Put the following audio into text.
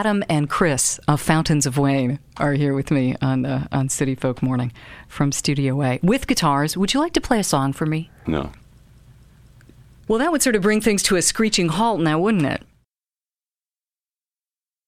Adam and Chris of Fountains of Wayne are here with me on City Folk Morning from Studio A with guitars. Would you like to play a song for me? No. Well, that would sort of bring things to a screeching halt now, wouldn't it?